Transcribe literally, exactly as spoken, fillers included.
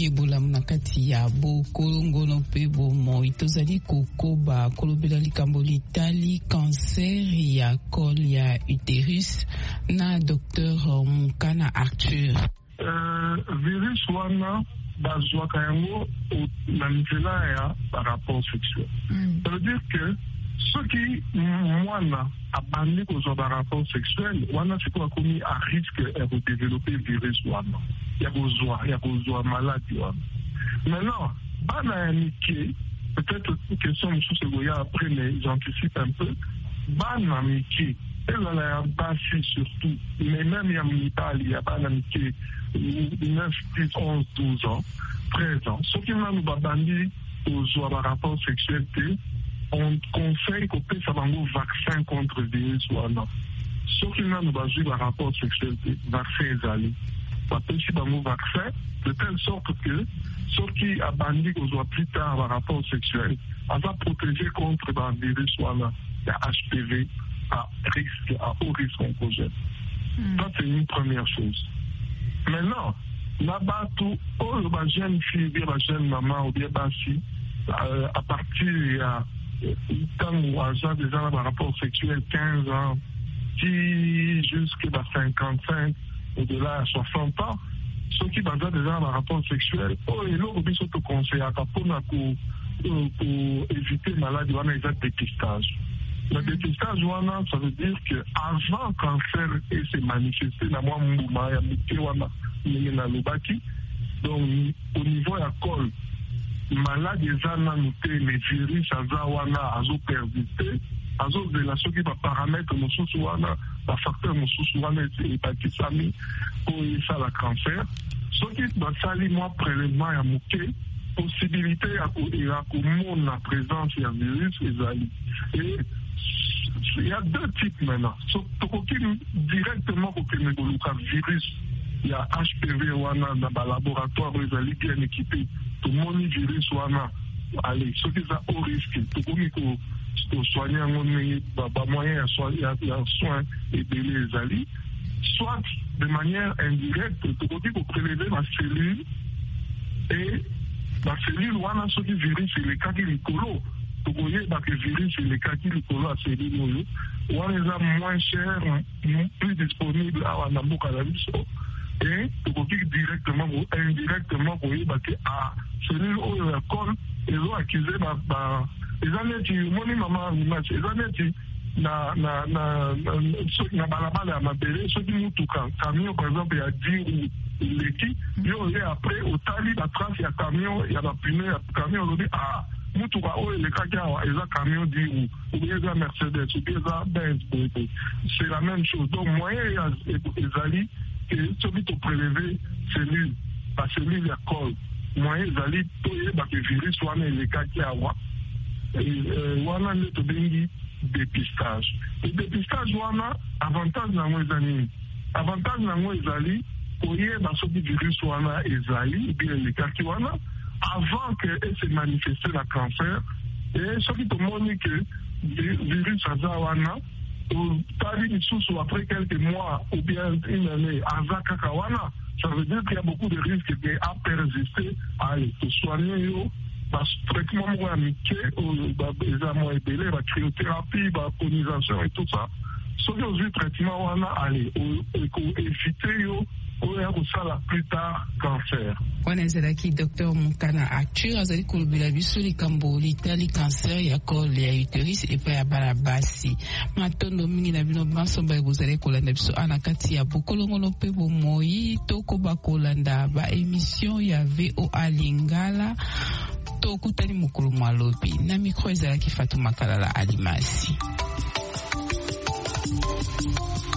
yebola na kati ya bokolongono pe bomoi tozali kokoba kolobela likambo litali cancer ya col ya uterus na docteur Mukana Arthur. Uh, virus wana bazwaka yango na nzela ya rapport sexuel. Mm. Ça veut dire que ceux qui mwana abandi kozwa ba rapport sexuel wana siko akomi à risque de développer virus wana ya kozwa ya kozwa maladie wana. Maintenant bana ya mike peut-être question mosusu goya après mais j'anticipe un peu bana mike ezala ya basi surtout mais même ya mibali ya bana mike neuf, dix, onze, douze ans, treize ans ceux qui nanu babandi kozwa ba rapport sexuel te on conseille qu'on puisse avoir un vaccin contre le virus ou non. Sauf qu'il y a un rapport sexuel, vaccin est allé. On peut aussi avoir un vaccin de telle sorte que ceux qui a bandit qu'on soit plus tard un rapport sexuel, on va protéger contre le virus ou non, le H P V à risque, à haut risque oncogène. Mm. Ça, c'est une première chose. Maintenant, là-bas, tout, oh, la jeune fille, bien la jeune maman ou bien bassi, euh, à partir de tant ou agent déjà dans un rapport sexuel quinze ans, qui jusqu'à cinquante-cinq, au-delà à soixante ans, ceux qui basent déjà dans un rapport sexuel, oh, et l'autre, ils sont conseillés à pour éviter maladie, on a déjà dépistage. Le dépistage, ça veut dire qu'avant le cancer et se manifester, la moi, mouma, ya mouté, wana, na lobaki, donc au niveau de la colle, malade eza nanu te mais virus aza wana azo persiste azo zela soki ba paramètre mosusu wana ba facteur mosusu wana ebakisami po esala cancer soki basali mwa prélèvement ya moke possibilité ya komona présence ya virus ezali et il y a deux types maintenant so tokoki directement kokende koluka virus ya H P V wana na ba laboratoire ezali bien équipé tout le monde virus wana allez ceux qui sont au risque tout comme ko to soigner un ba moyen ya soin et de les ali soit de manière indirecte tout comme ko prélever la cellule et la cellule wana ceux qui virus c'est le cas qui likolo tout comme ba que virus c'est le cas qui likolo à cellule nous wana est moins cher plus disponible à na boka la biso et tu peux directement ou indirectement pour y battre à celui où il y a col ils ont accusé ma les années qui moni maman image les années qui na na na na balabala ma belle ceux qui nous tout camion par exemple il y a dix ou l'équipe yo et après au tali la trace il y a camion il y a la pneu camion on dit ah mutuka oyo elekaki awa eza camion dix roues ou bien eza Mercedes ou bien eza Benz c'est la même chose donc moyen ezali et celui qui prélever cellule la cellule ya col moyen ezali toyeba que virus wana elekaki awa wana nde tobengi dépistage et dépistage wana avantage nango eza nini avantage nango ezali koyeba soki virus wana ezali ou bien elekaki wana avant que elle se manifeste la cancer et soki tomoni que virus aza wana après quelques mois ou bien une année, ça veut dire qu'il y a beaucoup de risques à persister, à se soigner, parce que traitement amitié, les amants ébélés, la cryothérapie, la colonisation et tout ça. Sauf que le traitement, on a allé, éviter, la plus tard cancer. On a zalaki docteur Mukana Arthur azali kolobela biso likambo litali cancer ya col ya uterus et pa ya bana basi matondo mingi na bino banso ba bozali kolanda biso ana kati ya bokolongono pe bomoi toko ba kolanda ba émission ya V O A Lingala tokutani mukulu mwalobi na micro ezalaki Fatuma Kalala Alimasi.